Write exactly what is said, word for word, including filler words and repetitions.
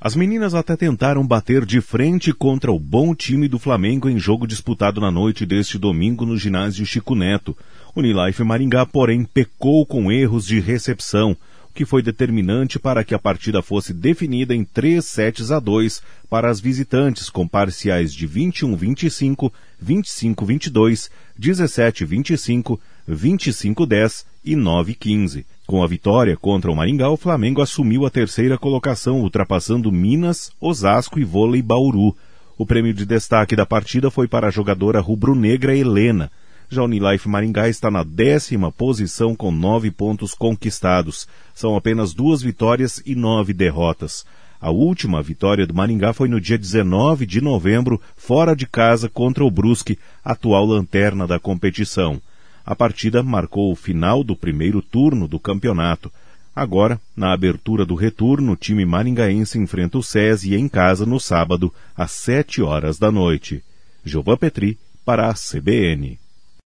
As meninas até tentaram bater de frente contra o bom time do Flamengo em jogo disputado na noite deste domingo no ginásio Chico Neto. Unilife Maringá, porém, pecou com erros de recepção, o que foi determinante para que a partida fosse definida em três sets a dois para as visitantes, com parciais de vinte e um a vinte e cinco, vinte e cinco a vinte e dois, dezessete a vinte e cinco, vinte e cinco a dez e nove a quinze. Com a vitória contra o Maringá, o Flamengo assumiu a terceira colocação, ultrapassando Minas, Osasco e Vôlei Bauru. O prêmio de destaque da partida foi para a jogadora rubro-negra Helena. Já a Unilife Maringá está na décima posição com nove pontos conquistados. São apenas duas vitórias e nove derrotas. A última vitória do Maringá foi no dia dezenove de novembro, fora de casa contra o Brusque, atual lanterna da competição. A partida marcou o final do primeiro turno do campeonato. Agora, na abertura do retorno, o time maringaense enfrenta o SESI em casa no sábado, às sete horas da noite. Jovan Petri, para a C B N.